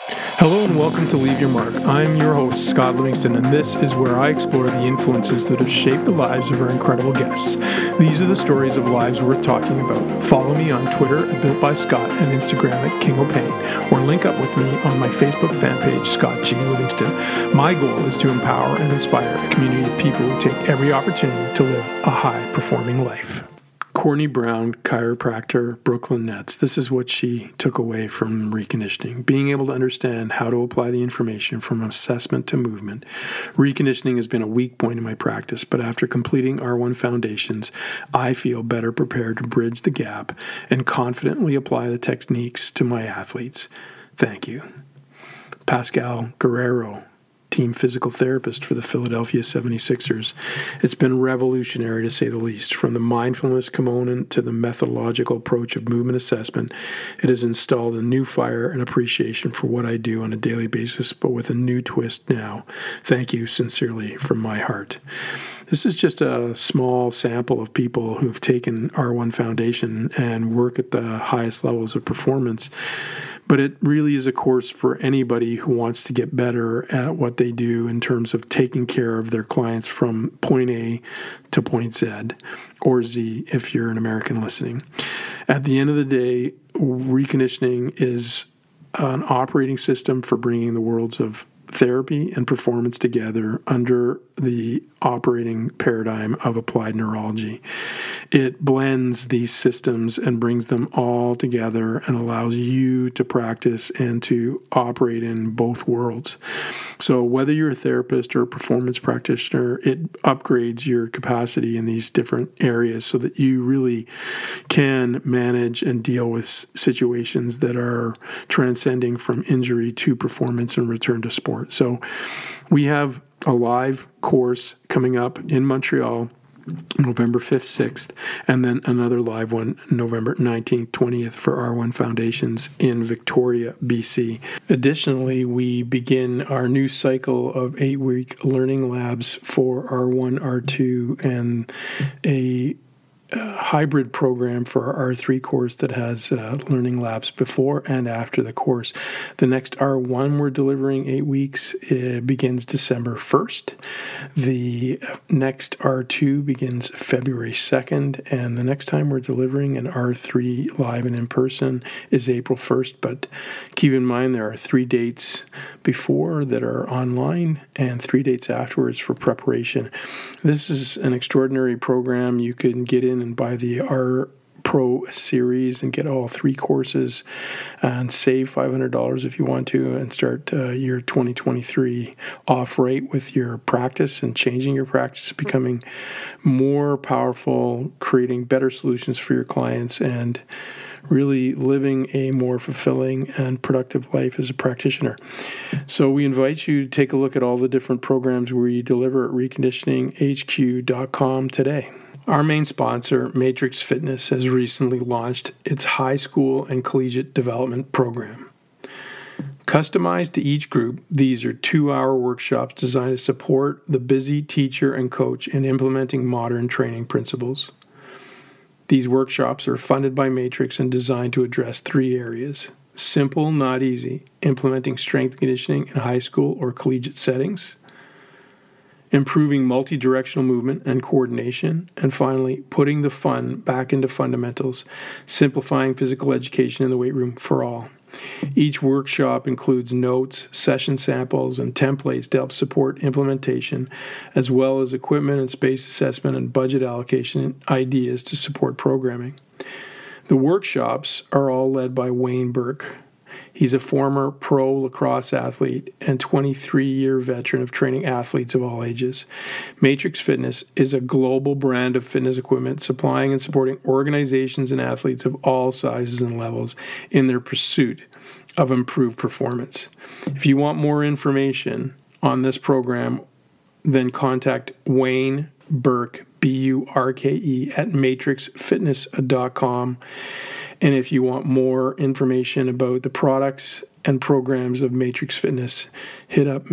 Hello and welcome to Leave Your Mark. I'm your host, Scott Livingston, and this is where I explore the influences that have shaped the lives of our incredible guests. These are the stories of lives worth talking about. Follow me on Twitter at BuiltByScott and Instagram at King O'Pain, or link up with me on my Facebook fan page, Scott G. Livingston. My goal is to empower and inspire a community of people who take every opportunity to live a high-performing life. Courtney Brown, chiropractor, Brooklyn Nets. This is what she took away from reconditioning. Being able to understand how to apply the information from assessment to movement. Reconditioning has been a weak point in my practice, but after completing R1 Foundations, I feel better prepared to bridge the gap and confidently apply the techniques to my athletes. Thank you. Pascal Guerrero, team physical therapist for the Philadelphia 76ers. It's been revolutionary, to say the least. From the mindfulness component to the methodological approach of movement assessment, it has installed a new fire and appreciation for what I do on a daily basis, but with a new twist now. Thank you sincerely from my heart. This is just a small sample of people who've taken R1 Foundation and work at the highest levels of performance. But it really is a course for anybody who wants to get better at what they do in terms of taking care of their clients from point A to point Z, or Z if you're an American listening. At the end of the day, reconditioning is an operating system for bringing the worlds of therapy and performance together under the operating paradigm of applied neurology. It blends these systems and brings them all together and allows you to practice and to operate in both worlds. So whether you're a therapist or a performance practitioner, it upgrades your capacity in these different areas so that you really can manage and deal with situations that are transcending from injury to performance and return to sport. So we have a live course coming up in Montreal, November 5th, 6th, and then another live one November 19th, 20th for R1 Foundations in Victoria, BC. Additionally, we begin our new cycle of 8-week learning labs for R1, R2, and a hybrid program for our R3 course that has learning labs before and after the course. The next R1 we're delivering 8 weeks begins December 1st. The next R2 begins February 2nd, and the next time we're delivering an R3 live and in person is April 1st. But keep in mind there are 3 dates before that are online and 3 dates afterwards for preparation. This is an extraordinary program. You can get in and buy the R Pro series and get all 3 courses and save $500 if you want to, and start your 2023 off right with your practice and changing your practice, becoming more powerful, creating better solutions for your clients, and really living a more fulfilling and productive life as a practitioner. So we invite you to take a look at all the different programs we deliver at reconditioninghq.com today. Our main sponsor, Matrix Fitness, has recently launched its high school and collegiate development program. Customized to each group, these are 2-hour workshops designed to support the busy teacher and coach in implementing modern training principles. These workshops are funded by Matrix and designed to address 3 areas: simple, not easy, implementing strength conditioning in high school or collegiate settings; improving multi-directional movement and coordination; and finally, putting the fun back into fundamentals, simplifying physical education in the weight room for all. Each workshop includes notes, session samples, and templates to help support implementation, as well as equipment and space assessment and budget allocation ideas to support programming. The workshops are all led by Wayne Burke. He's a former pro lacrosse athlete and 23-year veteran of training athletes of all ages. Matrix Fitness is a global brand of fitness equipment supplying and supporting organizations and athletes of all sizes and levels in their pursuit of improved performance. If you want more information on this program, then contact Wayne Burke, Burke, at matrixfitness.com. And if you want more information about the products and programs of Matrix Fitness, hit up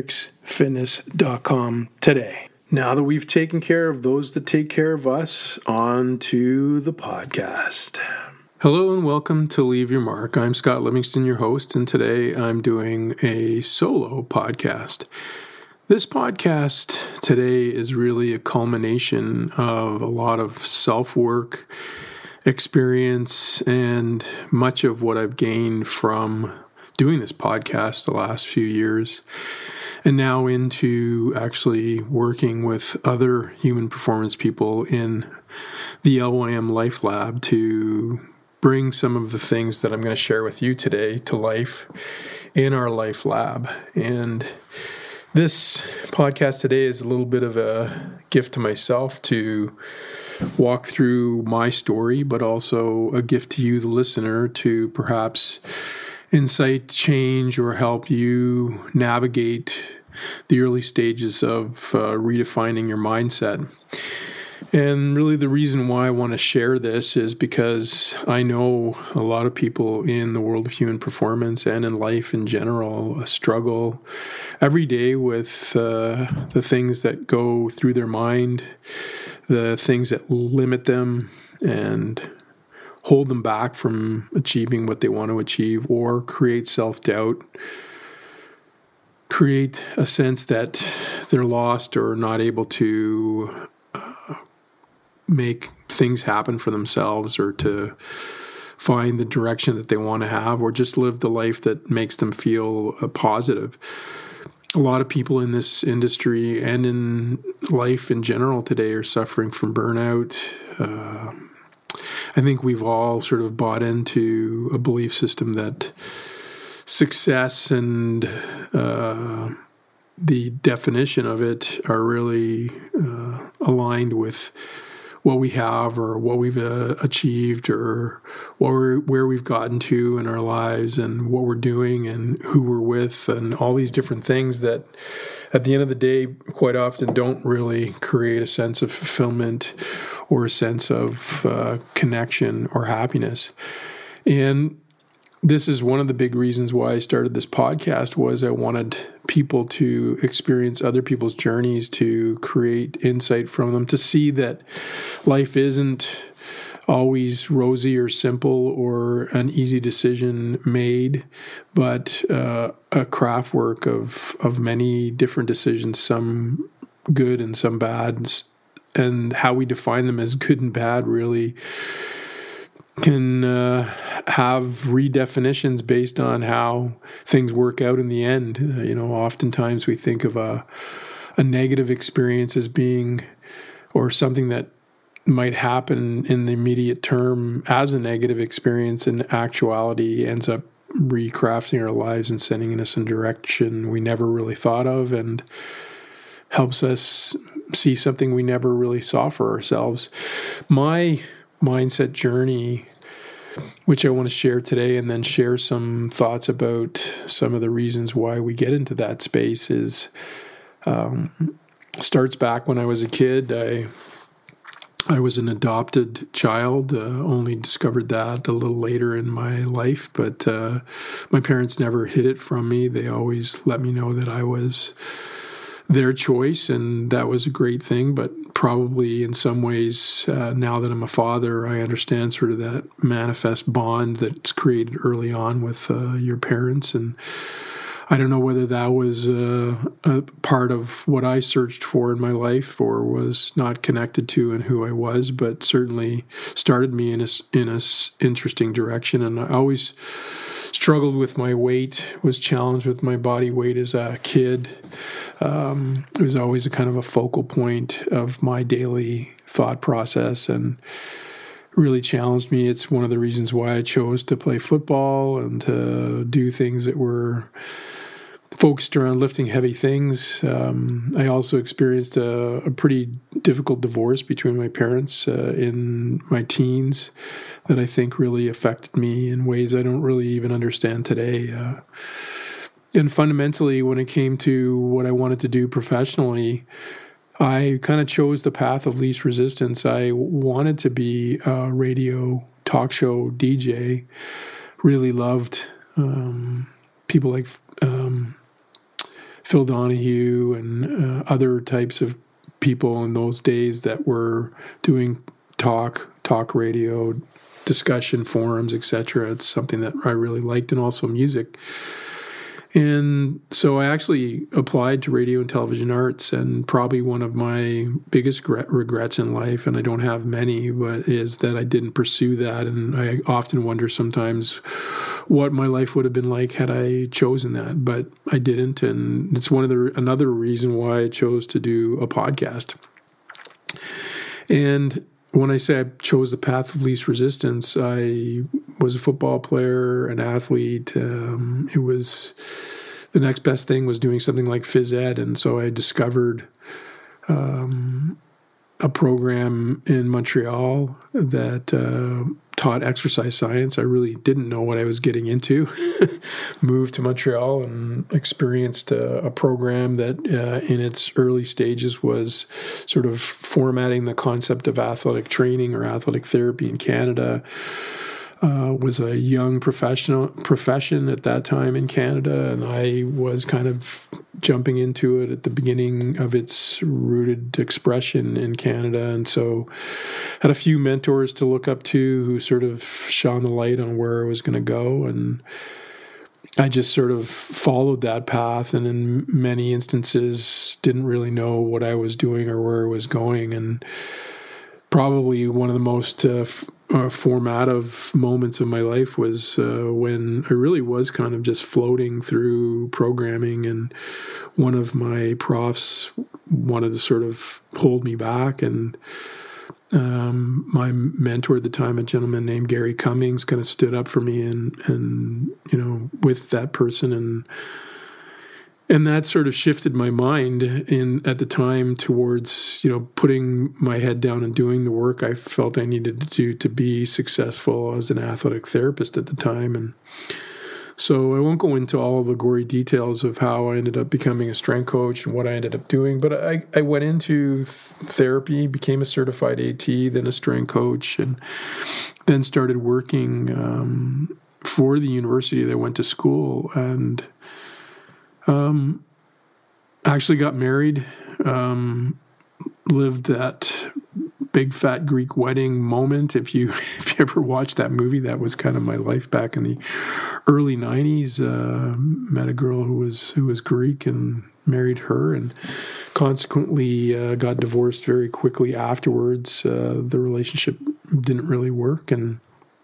matrixfitness.com today. Now that we've taken care of those that take care of us, on to the podcast. Hello and welcome to Leave Your Mark. I'm Scott Livingston, your host, and today I'm doing a solo podcast. This podcast today is really a culmination of a lot of self-work, experience, and much of what I've gained from doing this podcast the last few years, and now into actually working with other human performance people in the LYM Life Lab to bring some of the things that I'm going to share with you today to life in our Life Lab. And this podcast today is a little bit of a gift to myself to walk through my story, but also a gift to you, the listener, to perhaps incite change or help you navigate the early stages of redefining your mindset. And really the reason why I want to share this is because I know a lot of people in the world of human performance and in life in general struggle every day with the things that go through their mind, the things that limit them and hold them back from achieving what they want to achieve, or create self-doubt, create a sense that they're lost or not able to make things happen for themselves, or to find the direction that they want to have, or just live the life that makes them feel positive. A lot of people in this industry and in life in general today are suffering from burnout. I think we've all sort of bought into a belief system that success and the definition of it are really aligned with what we have or what we've achieved, or where we've gotten to in our lives, and what we're doing and who we're with, and all these different things that at the end of the day quite often don't really create a sense of fulfillment or a sense of connection or happiness. And this is one of the big reasons why I started this podcast, was I wanted people to experience other people's journeys, to create insight from them, to see that life isn't always rosy or simple or an easy decision made, but a craft work of many different decisions, some good and some bad, and how we define them as good and bad really can have redefinitions based on how things work out in the end. Oftentimes we think of a negative experience as being, or something that might happen in the immediate term as a negative experience, in actuality ends up recrafting our lives and sending us in a direction we never really thought of, and helps us see something we never really saw for ourselves. My mindset journey, which I want to share today, and then share some thoughts about some of the reasons why we get into that space, is starts back when I was a kid. I was an adopted child, only discovered that a little later in my life, but my parents never hid it from me. They always let me know that I was their choice, and that was a great thing. But probably in some ways, now that I'm a father, I understand sort of that manifest bond that's created early on with your parents. And I don't know whether that was a part of what I searched for in my life, or was not connected to and who I was, but certainly started me in a interesting direction. And I always struggled with my weight, was challenged with my body weight as a kid. It was always a kind of a focal point of my daily thought process, and really challenged me. It's one of the reasons why I chose to play football and to do things that were focused around lifting heavy things. I also experienced a pretty difficult divorce between my parents in my teens that I think really affected me in ways I don't really even understand today. And fundamentally, when it came to what I wanted to do professionally, I kind of chose the path of least resistance. I wanted to be a radio talk show DJ. Really loved people like Phil Donahue and other types of people in those days that were doing talk radio, discussion forums, etc. It's something that I really liked, and also music. And so I actually applied to radio and television arts, and probably one of my biggest regrets in life, and I don't have many, but is that I didn't pursue that. And I often wonder sometimes what my life would have been like had I chosen that, but I didn't. And it's another reason why I chose to do a podcast. And when I say I chose the path of least resistance, I was a football player, an athlete. It was the next best thing was doing something like phys ed, and so I discovered a program in Montreal that taught exercise science. I really didn't know what I was getting into. Moved to Montreal and experienced a program that in its early stages was sort of formatting the concept of athletic training or athletic therapy in Canada. Was a young profession at that time in Canada, and I was kind of jumping into it at the beginning of its rooted expression in Canada, and so had a few mentors to look up to who sort of shone the light on where I was going to go, and I just sort of followed that path, and in many instances didn't really know what I was doing or where I was going. And probably one of the most formative moments of my life was when I really was kind of just floating through programming, and one of my profs wanted to sort of hold me back, and my mentor at the time, a gentleman named Gary Cummings, kind of stood up for me and with that person, and that sort of shifted my mind at the time towards, putting my head down and doing the work I felt I needed to do to be successful as an athletic therapist at the time. And so I won't go into all of the gory details of how I ended up becoming a strength coach and what I ended up doing, but I went into therapy, became a certified AT, then a strength coach, and then started working for the university that I went to school, and actually got married, lived that big fat Greek wedding moment. If you ever watched that movie, that was kind of my life back in the early 90s. Met a girl who was Greek and married her, and consequently got divorced very quickly afterwards. The relationship didn't really work, and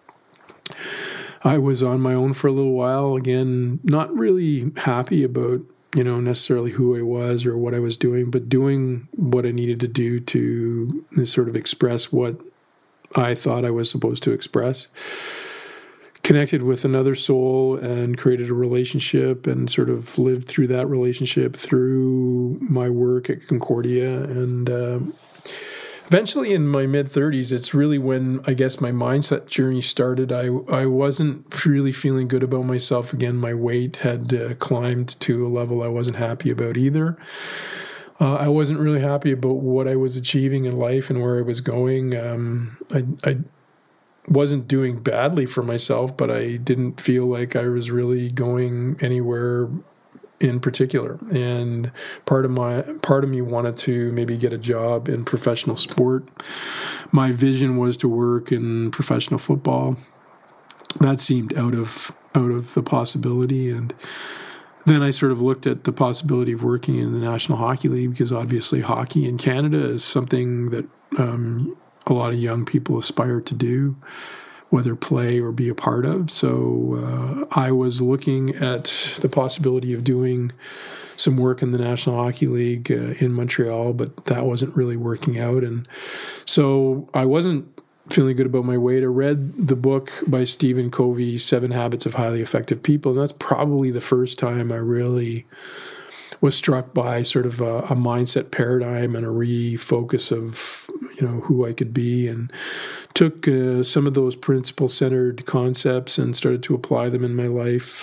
I was on my own for a little while, again, not really happy about, necessarily who I was or what I was doing, but doing what I needed to do to sort of express what I thought I was supposed to express. Connected with another soul and created a relationship, and sort of lived through that relationship through my work at Concordia. And eventually in my mid-30s, it's really when I guess my mindset journey started. I wasn't really feeling good about myself again. My weight had climbed to a level I wasn't happy about either. I wasn't really happy about what I was achieving in life and where I was going. I wasn't doing badly for myself, but I didn't feel like I was really going anywhere in particular. And part of me wanted to maybe get a job in professional sport. My vision was to work in professional football. That seemed out of the possibility. And then I sort of looked at the possibility of working in the National Hockey League, because obviously hockey in Canada is something that a lot of young people aspire to do, whether play or be a part of. So I was looking at the possibility of doing some work in the National Hockey League in Montreal, but that wasn't really working out. And so I wasn't feeling good about my weight. I read the book by Stephen Covey, 7 Habits of Highly Effective People, and that's probably the first time I really was struck by sort of a mindset paradigm and a refocus of, who I could be, and took some of those principle-centered concepts and started to apply them in my life,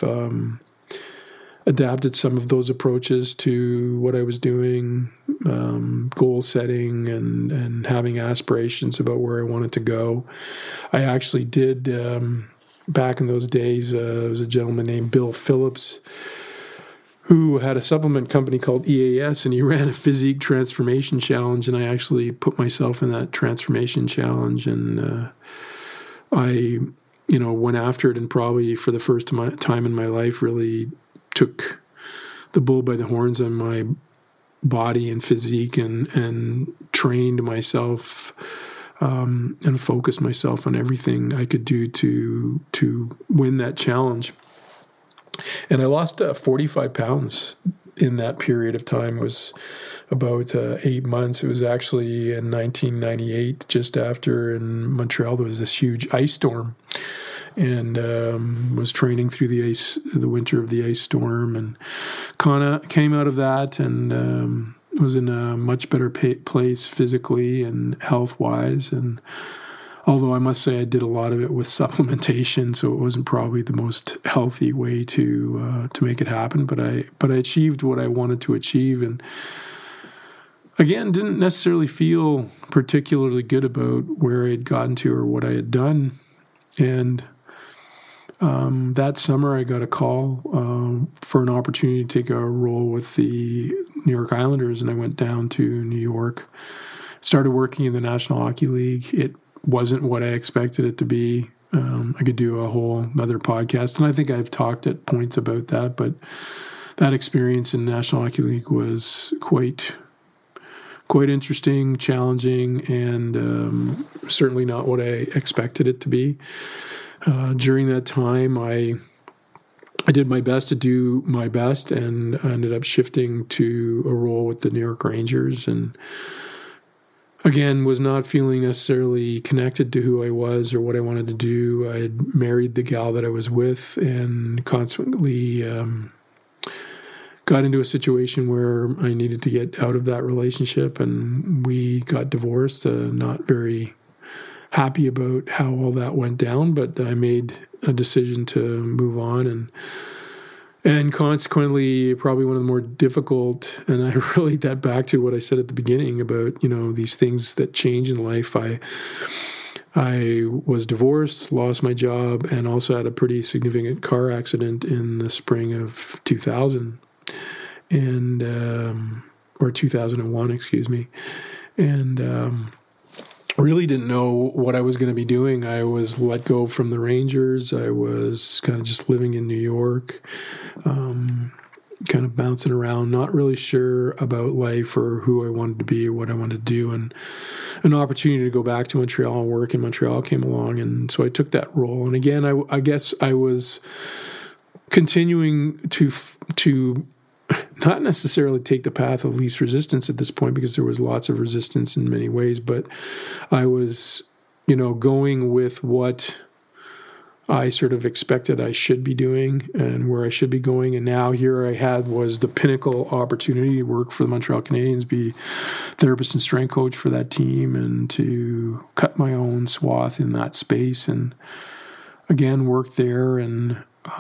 adapted some of those approaches to what I was doing, goal setting and having aspirations about where I wanted to go. I actually did, back in those days, there was a gentleman named Bill Phillips who had a supplement company called EAS, and he ran a physique transformation challenge, and I actually put myself in that transformation challenge and I, went after it and probably for the first time in my life really took the bull by the horns on my body and physique and trained myself and focused myself on everything I could do to win that challenge. And I lost 45 pounds in that period of time. It was about 8 months. It was actually in 1998, just after in Montreal, there was this huge ice storm, and was training through the winter of the ice storm, and kind of came out of that and was in a much better place physically and health-wise. And although I must say I did a lot of it with supplementation, so it wasn't probably the most healthy way to make it happen. But I achieved what I wanted to achieve, and again, didn't necessarily feel particularly good about where I had gotten to or what I had done. And that summer, I got a call for an opportunity to take a role with the New York Islanders, and I went down to New York, started working in the National Hockey League. It wasn't what I expected it to be. I could do a whole other podcast, and I think I've talked at points about that, but that experience in the National Hockey League was quite interesting, challenging, and certainly not what I expected it to be. During that time, I did my best to do my best, and I ended up shifting to a role with the New York Rangers, and again, was not feeling necessarily connected to who I was or what I wanted to do. I had married the gal that I was with, and consequently got into a situation where I needed to get out of that relationship, and we got divorced. Not very happy about how all that went down, but I made a decision to move on, and consequently probably one of the more difficult, and I relate that back to what I said at the beginning about, these things that change in life. I was divorced, lost my job, and also had a pretty significant car accident in the spring of 2000. Or 2001, excuse me. And really didn't know what I was going to be doing. I was let go from the Rangers. I was kind of just living in New York, kind of bouncing around, not really sure about life or who I wanted to be or what I wanted to do. And an opportunity to go back to Montreal and work in Montreal came along, and so I took that role. And again, I guess I was continuing to not necessarily take the path of least resistance at this point, because there was lots of resistance in many ways, but I was, going with what I sort of expected I should be doing and where I should be going. And now here I had was the pinnacle opportunity to work for the Montreal Canadiens, be therapist and strength coach for that team, and to cut my own swath in that space. And again, worked there, and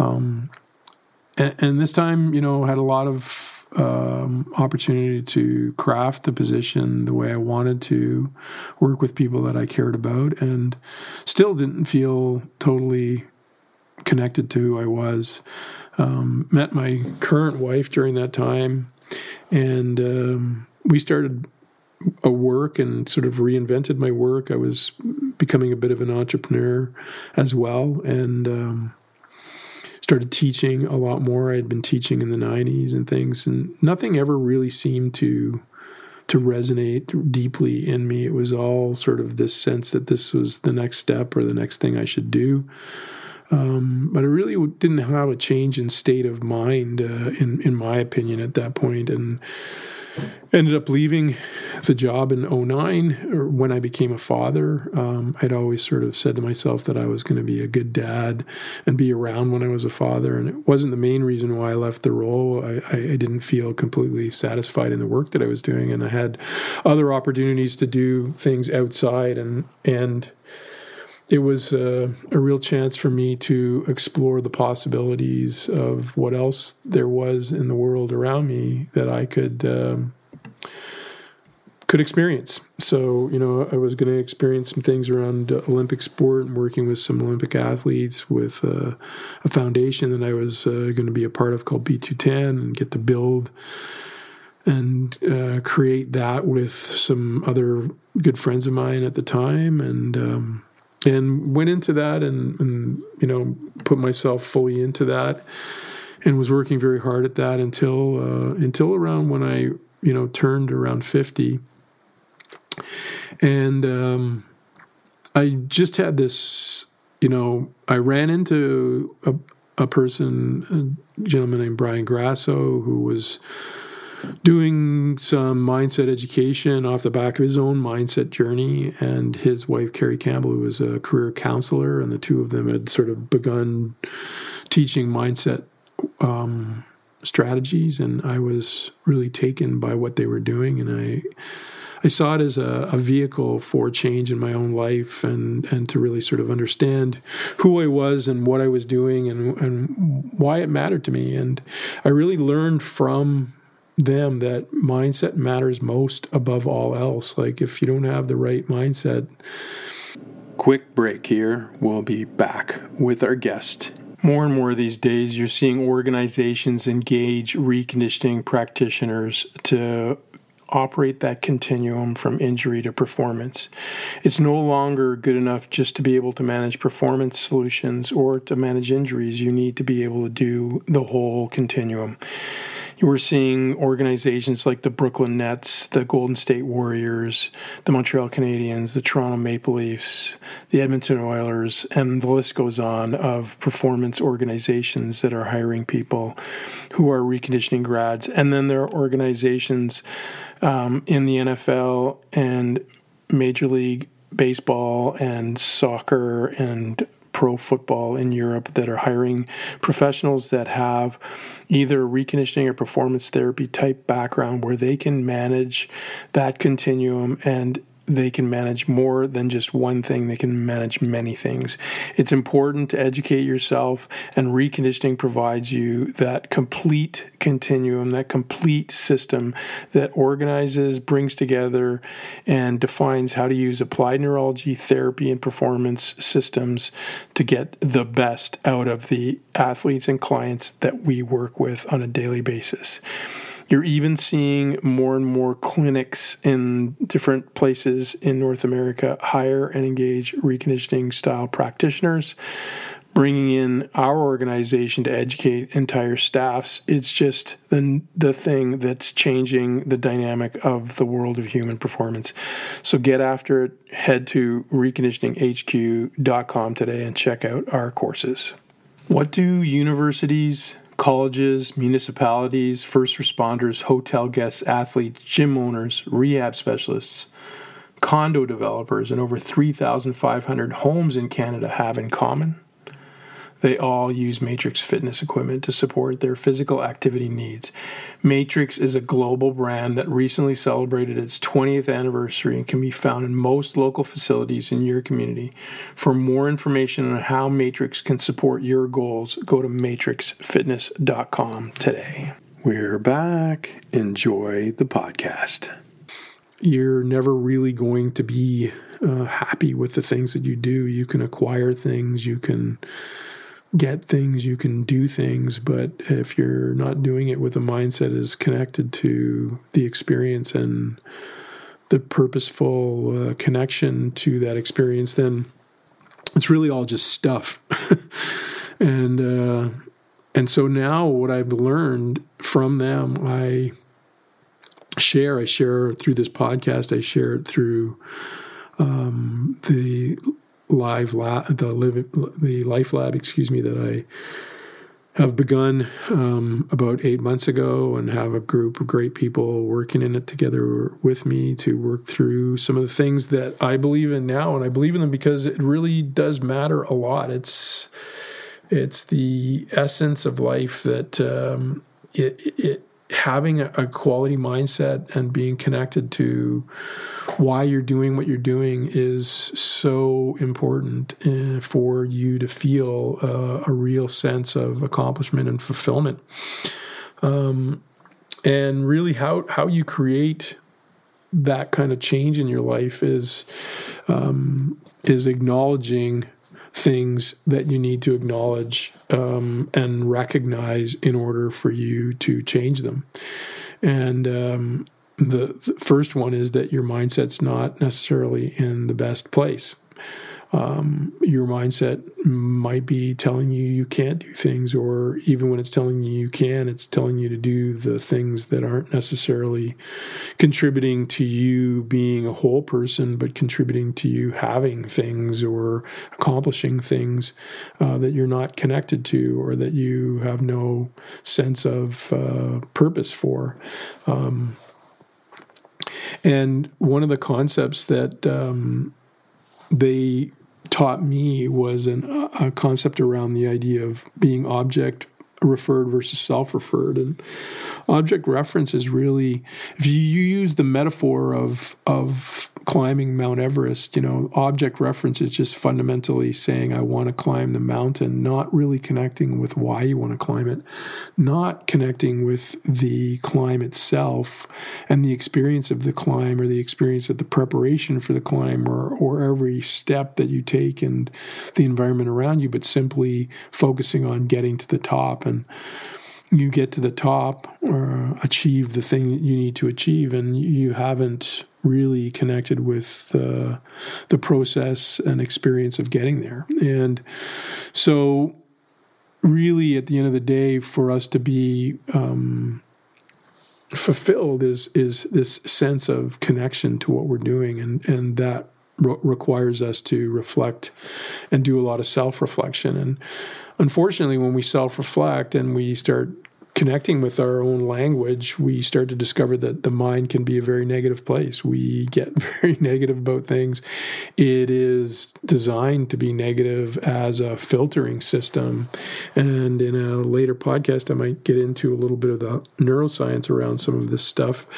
this time, had a lot of opportunity to craft the position the way I wanted to, work with people that I cared about, and still didn't feel totally connected to who I was. Met my current wife during that time, and we started a work and sort of reinvented my work. I was becoming a bit of an entrepreneur as well, and started teaching a lot more. I had been teaching in the 90s and things, and nothing ever really seemed to resonate deeply in me. It was all sort of this sense that this was the next step or the next thing I should do. But I really didn't have a change in state of mind, in my opinion, at that point, and ended up leaving the job in 2009, or when I became a father. I'd always sort of said to myself that I was going to be a good dad and be around when I was a father, and it wasn't the main reason why I left the role. I didn't feel completely satisfied in the work that I was doing, and I had other opportunities to do things outside, and it was a real chance for me to explore the possibilities of what else there was in the world around me that I could experience. So, I was going to experience some things around Olympic sport and working with some Olympic athletes with a foundation that I was going to be a part of called B210, and get to build and create that with some other good friends of mine at the time. And and went into that and put myself fully into that, and was working very hard at that until around when I turned around 50, and I just had this. I ran into a gentleman named Brian Grasso, who was doing some mindset education off the back of his own mindset journey, and his wife, Carrie Campbell, who was a career counselor, and the two of them had sort of begun teaching mindset strategies, and I was really taken by what they were doing, and I saw it as a vehicle for change in my own life, and to really sort of understand who I was and what I was doing and why it mattered to me. And I really learned from them that mindset matters most above all else. Like, if you don't have the right mindset. Quick break here. We'll be back with our guest. More and more these days, you're seeing organizations engage reconditioning practitioners to operate that continuum from injury to performance. It's no longer good enough just to be able to manage performance solutions or to manage injuries. You need to be able to do the whole continuum. You were seeing organizations like the Brooklyn Nets, the Golden State Warriors, the Montreal Canadiens, the Toronto Maple Leafs, the Edmonton Oilers, and the list goes on of performance organizations that are hiring people who are reconditioning grads. And then there are organizations in the NFL and Major League Baseball and soccer and pro football in Europe that are hiring professionals that have either reconditioning or performance therapy type background, where they can manage that continuum, and they can manage more than just one thing. They can manage many things. It's important to educate yourself, and reconditioning provides you that complete continuum, that complete system that organizes, brings together, and defines how to use applied neurology, therapy, and performance systems to get the best out of the athletes and clients that we work with on a daily basis. You're even seeing more and more clinics in different places in North America hire and engage reconditioning style practitioners, bringing in our organization to educate entire staffs. It's just the thing that's changing the dynamic of the world of human performance. So get after it. Head to reconditioninghq.com today and check out our courses. What do universities, colleges, municipalities, first responders, hotel guests, athletes, gym owners, rehab specialists, condo developers, and over 3,500 homes in Canada have in common? They all use Matrix fitness equipment to support their physical activity needs. Matrix is a global brand that recently celebrated its 20th anniversary and can be found in most local facilities in your community. For more information on how Matrix can support your goals, go to matrixfitness.com today. We're back. Enjoy the podcast. You're never really going to be happy with the things that you do. You can acquire things, you can get things, you can do things, but if you're not doing it with a mindset is connected to the experience and the purposeful connection to that experience, then it's really all just stuff. And so now what I've learned from them, I share through this podcast, I share it through the Life Lab, that I have begun about 8 months ago, and have a group of great people working in it together with me to work through some of the things that I believe in now, and I believe in them because it really does matter a lot. It's the essence of life that having a quality mindset and being connected to why you're doing what you're doing is so important for you to feel a real sense of accomplishment and fulfillment. And really how you create that kind of change in your life is acknowledging things that you need to acknowledge and recognize in order for you to change them. And the first one is that your mindset's not necessarily in the best place. Your mindset might be telling you can't do things, or even when it's telling you can, it's telling you to do the things that aren't necessarily contributing to you being a whole person, but contributing to you having things or accomplishing things that you're not connected to, or that you have no sense of purpose for. And one of the concepts that they taught me was a concept around the idea of being object referred versus self-referred. And object reference is really, if you use the metaphor of climbing Mount Everest, object reference is just fundamentally saying, I want to climb the mountain, not really connecting with why you want to climb it, not connecting with the climb itself and the experience of the climb, or the experience of the preparation for the climb, or every step that you take and the environment around you, but simply focusing on getting to the top. And you get to the top or achieve the thing that you need to achieve, and you haven't really connected with the process and experience of getting there. And so really, at the end of the day, for us to be fulfilled is this sense of connection to what we're doing, and that requires us to reflect and do a lot of self-reflection. And unfortunately, when we self-reflect and we start connecting with our own language, we start to discover that the mind can be a very negative place. We get very negative about things. It is designed to be negative as a filtering system. And in a later podcast, I might get into a little bit of the neuroscience around some of this stuff.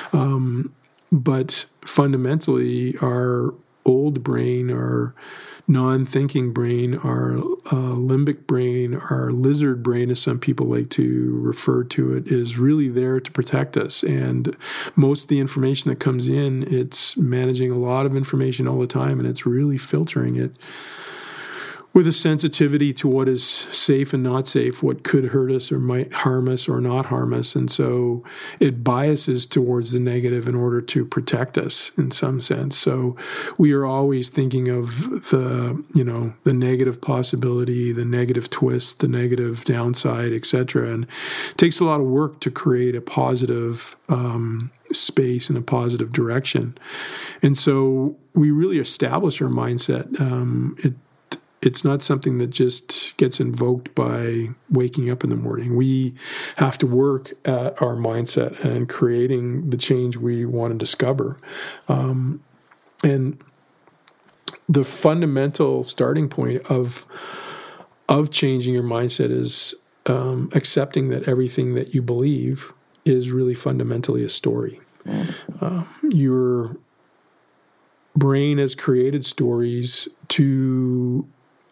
But fundamentally, our old brain, our non-thinking brain, our limbic brain, our lizard brain, as some people like to refer to it, is really there to protect us. And most of the information that comes in, it's managing a lot of information all the time, and it's really filtering it with a sensitivity to what is safe and not safe, what could hurt us or might harm us or not harm us. And so it biases towards the negative in order to protect us in some sense. So we are always thinking of the negative possibility, the negative twist, the negative downside, etc. And it takes a lot of work to create a positive space and a positive direction. And so we really establish our mindset. It's not something that just gets invoked by waking up in the morning. We have to work at our mindset and creating the change we want to discover. And the fundamental starting point of changing your mindset is accepting that everything that you believe is really fundamentally a story. Your brain has created stories to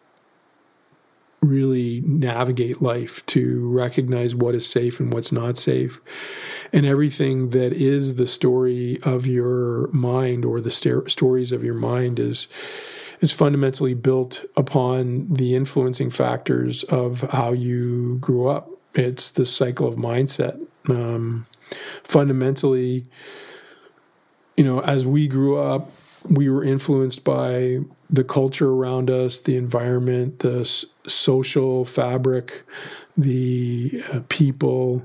really navigate life, to recognize what is safe and what's not safe. And everything that is the story of your mind, or the stories of your mind, is fundamentally built upon the influencing factors of how you grew up. It's the cycle of mindset. Fundamentally, as we grew up, we were influenced by the culture around us, the environment, the social fabric, the people,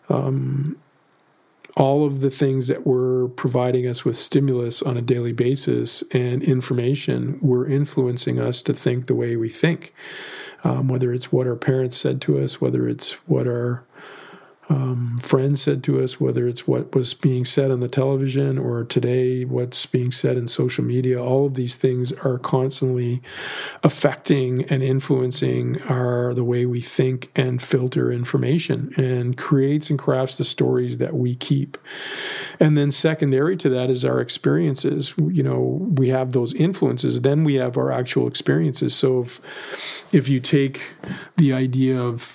all of the things that were providing us with stimulus on a daily basis and information were influencing us to think the way we think, whether it's what our parents said to us, whether it's what our friends said to us, whether it's what was being said on the television, or today what's being said in social media. All of these things are constantly affecting and influencing the way we think and filter information, and creates and crafts the stories that we keep. And then secondary to that is our experiences. We have those influences, then we have our actual experiences. So if you take the idea of,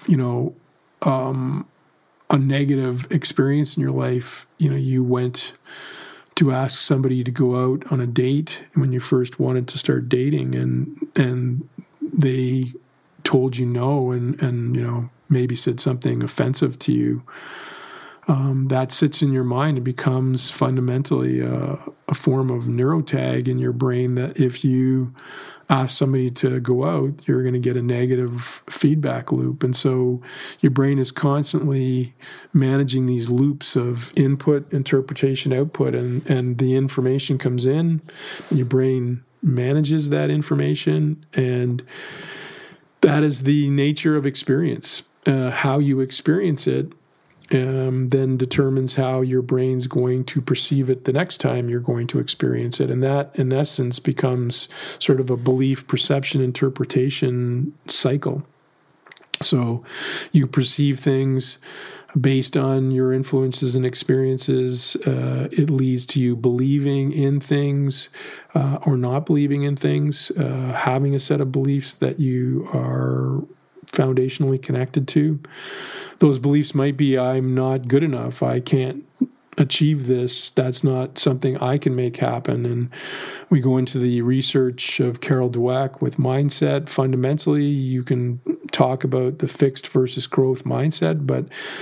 a negative experience in your life, you went to ask somebody to go out on a date when you first wanted to start dating, and they told you no, and maybe said something offensive to you. That sits in your mind and becomes fundamentally a form of neurotag in your brain, that if you ask somebody to go out, you're going to get a negative feedback loop. And so your brain is constantly managing these loops of input, interpretation, output, and the information comes in, and your brain manages that information, and that is the nature of experience. How you experience it then determines how your brain's going to perceive it the next time you're going to experience it. And that, in essence, becomes sort of a belief, perception, interpretation cycle. So you perceive things based on your influences and experiences. It leads to you believing in things or not believing in things, having a set of beliefs that you are foundationally connected to. Those beliefs might be, I'm not good enough, I can't achieve this, that's not something I can make happen. And we go into the research of Carol Dweck with mindset. Fundamentally, you can talk about the fixed versus growth mindset, but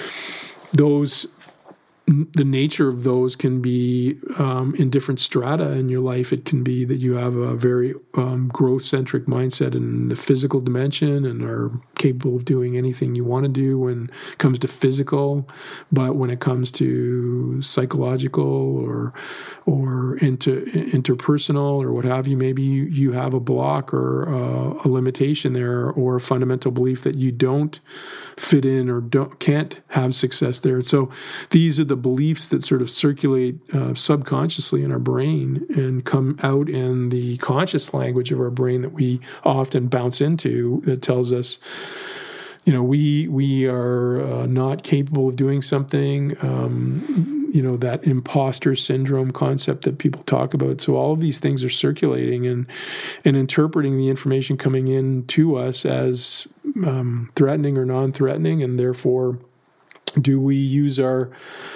the nature of those can be in different strata in your life. It can be that you have a very growth-centric mindset in the physical dimension and are capable of doing anything you want to do when it comes to physical, but when it comes to psychological or interpersonal or what have you, maybe you have a block or a limitation there, or a fundamental belief that you don't fit in or can't have success there. So these are the beliefs that sort of circulate subconsciously in our brain and come out in the conscious language of our brain that we often bounce into, that tells us, we are not capable of doing something, that imposter syndrome concept that people talk about. So all of these things are circulating and interpreting the information coming in to us as threatening or non-threatening, and therefore do we use our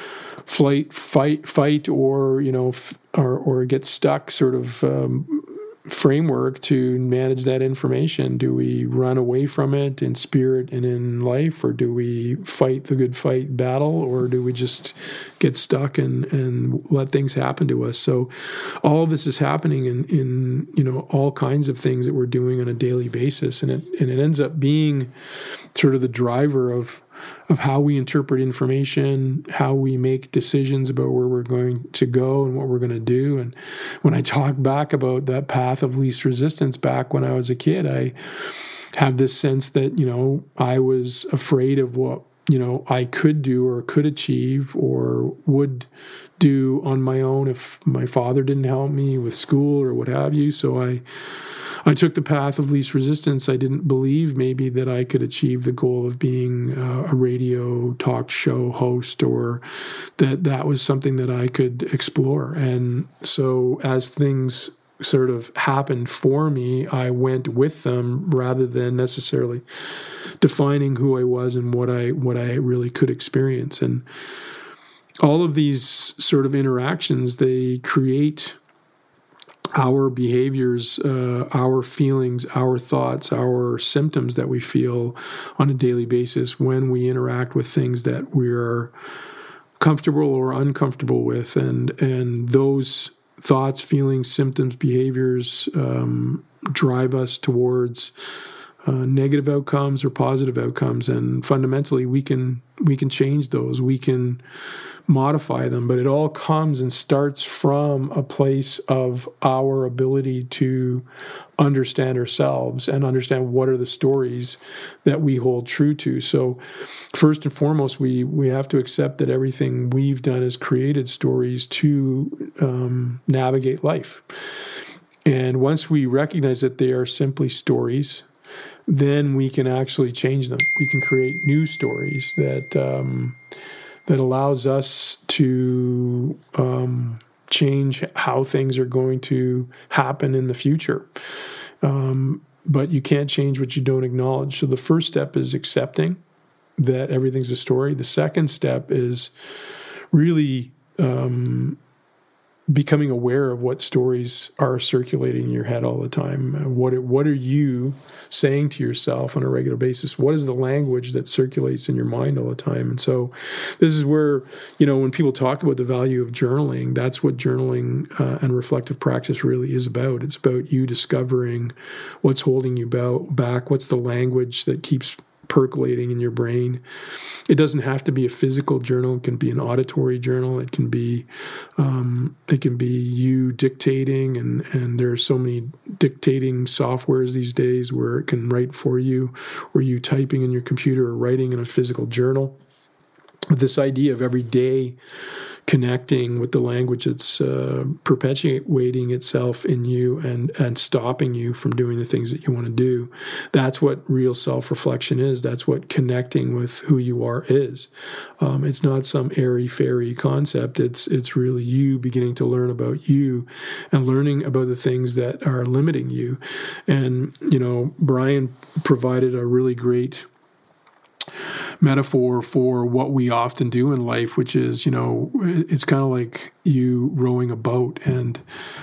fight, or or get stuck sort of framework to manage that information? Do we run away from it in spirit and in life, or do we fight the good fight battle, or do we just get stuck and let things happen to us? So all of this is happening in all kinds of things that we're doing on a daily basis, and it ends up being sort of the driver of how we interpret information, how we make decisions about where we're going to go and what we're going to do. And when I talk back about that path of least resistance back when I was a kid, I have this sense that, I was afraid of what, I could do or could achieve or would do on my own if my father didn't help me with school or what have you. So I took the path of least resistance. I didn't believe maybe that I could achieve the goal of being a radio talk show host, or that was something that I could explore. And so as things sort of happened for me, I went with them rather than necessarily defining who I was and what I really could experience. And all of these sort of interactions, they create our behaviors, our feelings, our thoughts, our symptoms that we feel on a daily basis when we interact with things that we're comfortable or uncomfortable with. And those thoughts, feelings, symptoms, behaviors drive us towards negative outcomes or positive outcomes. And fundamentally, we can change those. We can modify them, but it all comes and starts from a place of our ability to understand ourselves and understand what are the stories that we hold true to. So first and foremost, we have to accept that everything we've done is created stories to navigate life. And once we recognize that they are simply stories, then we can actually change them. We can create new stories that allows us to change how things are going to happen in the future. But you can't change what you don't acknowledge. So the first step is accepting that everything's a story. The second step is really becoming aware of what stories are circulating in your head all the time. What are you saying to yourself on a regular basis? What is the language that circulates in your mind all the time? And so this is where, when people talk about the value of journaling, that's what journaling and reflective practice really is about. It's about you discovering what's holding you back, what's the language that keeps percolating in your brain. It doesn't have to be a physical journal. It can be an auditory journal. It can be you dictating, and there are so many dictating softwares these days where it can write for you, or you typing in your computer or writing in a physical journal. This idea of every day connecting with the language that's perpetuating itself in you and stopping you from doing the things that you want to do. That's what real self-reflection is. That's what connecting with who you are is. It's not some airy-fairy concept. It's really you beginning to learn about you and learning about the things that are limiting you. And, Brian provided a really great metaphor for what we often do in life, which is, it's kind of like you rowing a boat, and,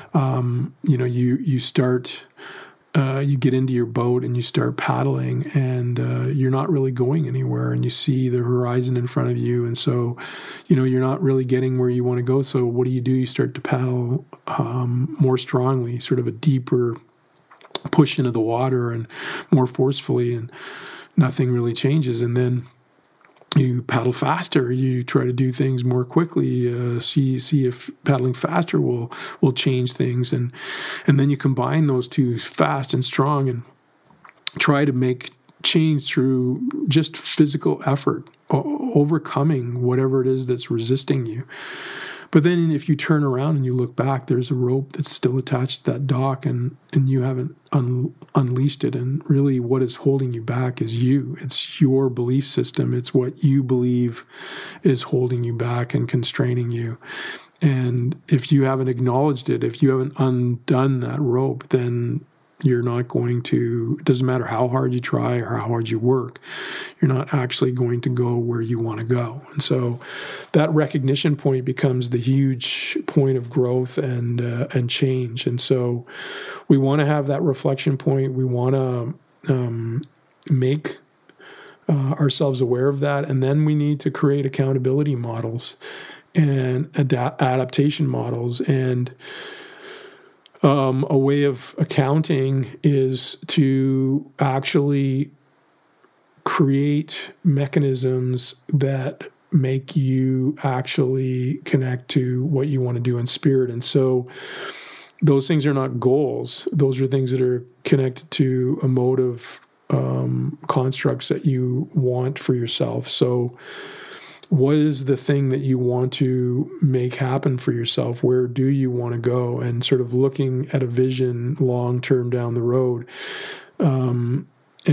you start, you get into your boat and you start paddling, and you're not really going anywhere, and you see the horizon in front of you. And so, you're not really getting where you want to go. So what do? You start to paddle more strongly, sort of a deeper push into the water and more forcefully, and nothing really changes. And then you paddle faster. You try to do things more quickly. See if paddling faster will change things. And then you combine those two, fast and strong, and try to make change through just physical effort, overcoming whatever it is that's resisting you. But then if you turn around and you look back, there's a rope that's still attached to that dock, and you haven't unleashed it. And really what is holding you back is you. It's your belief system. It's what you believe is holding you back and constraining you. And if you haven't acknowledged it, if you haven't undone that rope, then you're not going to, it doesn't matter how hard you try or how hard you work, you're not actually going to go where you want to go. And so that recognition point becomes the huge point of growth and change. And so we want to have that reflection point. We want to make ourselves aware of that. And then we need to create accountability models and adaptation models. And a way of accounting is to actually create mechanisms that make you actually connect to what you want to do in spirit. And so those things are not goals. Those are things that are connected to emotive constructs that you want for yourself. So what is the thing that you want to make happen for yourself? Where do you want to go? And sort of looking at a vision long-term down the road, and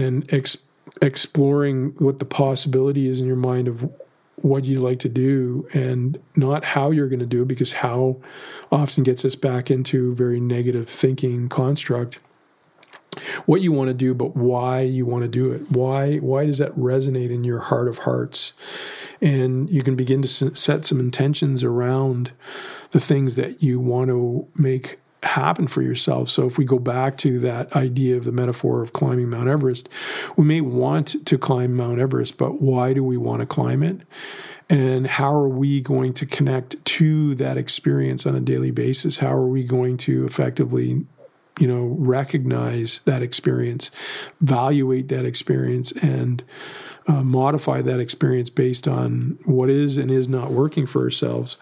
exploring what the possibility is in your mind of what you'd like to do, and not how you're going to do it, because how often gets us back into very negative thinking construct. What you want to do, but why you want to do it. Why does that resonate in your heart of hearts? And you can begin to set some intentions around the things that you want to make happen for yourself. So if we go back to that idea of the metaphor of climbing Mount Everest, we may want to climb Mount Everest, but why do we want to climb it? And how are we going to connect to that experience on a daily basis? How are we going to effectively recognize that experience, evaluate that experience, and modify that experience based on what is and is not working for ourselves.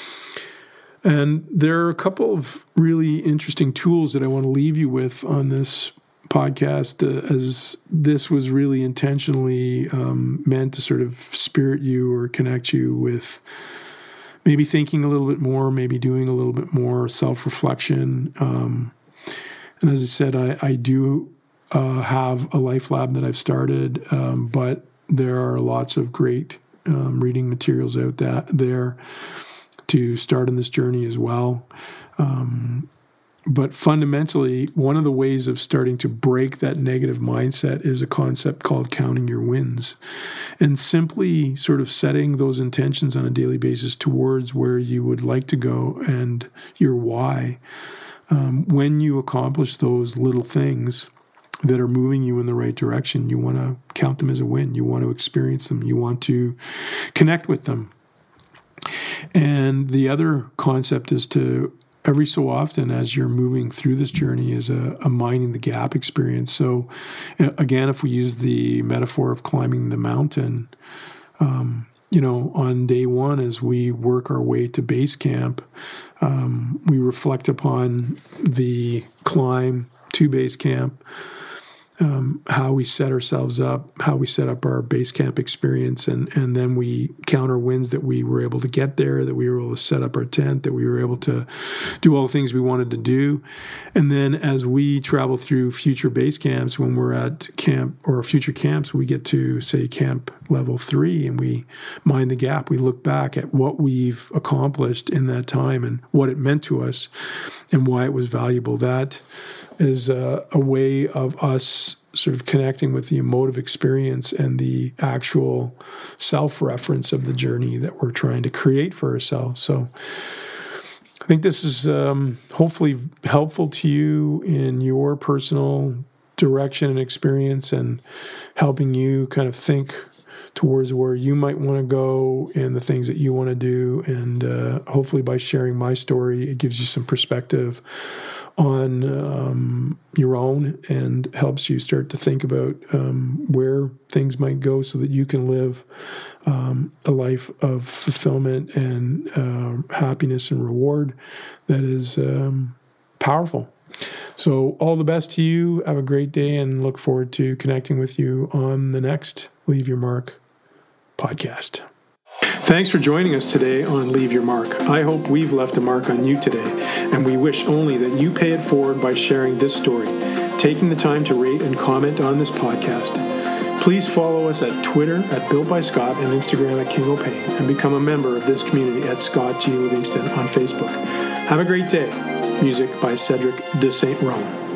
And there are a couple of really interesting tools that I want to leave you with on this podcast, as this was really intentionally meant to sort of spirit you or connect you with maybe thinking a little bit more, maybe doing a little bit more self-reflection. And as I said, I do have a Life Lab that I've started, but there are lots of great reading materials out there to start on this journey as well. But fundamentally, one of the ways of starting to break that negative mindset is a concept called counting your wins. And simply sort of setting those intentions on a daily basis towards where you would like to go and your why. When you accomplish those little things that are moving you in the right direction, you want to count them as a win. You want to experience them. You want to connect with them. And the other concept is to every so often, as you're moving through this journey, is a minding the gap experience. So again, if we use the metaphor of climbing the mountain, on day one, as we work our way to base camp, we reflect upon the climb to base camp, how we set ourselves up, how we set up our base camp experience, and then we count our wins that we were able to get there, that we were able to set up our tent, that we were able to do all the things we wanted to do. And then as we travel through future base camps, when we're at camp or future camps, we get to, say, camp level 3, and we mind the gap. We look back at what we've accomplished in that time and what it meant to us and why it was valuable. That is a way of us sort of connecting with the emotive experience and the actual self-reference of the journey that we're trying to create for ourselves. So I think this is hopefully helpful to you in your personal direction and experience, and helping you kind of think towards where you might want to go and the things that you want to do. And hopefully by sharing my story, it gives you some perspective on your own and helps you start to think about where things might go so that you can live a life of fulfillment and happiness and reward that is powerful. So all the best to you. Have a great day, and look forward to connecting with you on the next Leave Your Mark podcast. Thanks for joining us today on Leave Your Mark. I hope we've left a mark on you today, and we wish only that you pay it forward by sharing this story, taking the time to rate and comment on this podcast. Please follow us at Twitter at Built by Scott and Instagram at King O'Pain, and become a member of this community at Scott G. Livingston on Facebook. Have a great day. Music by Cedric de Saint Rome.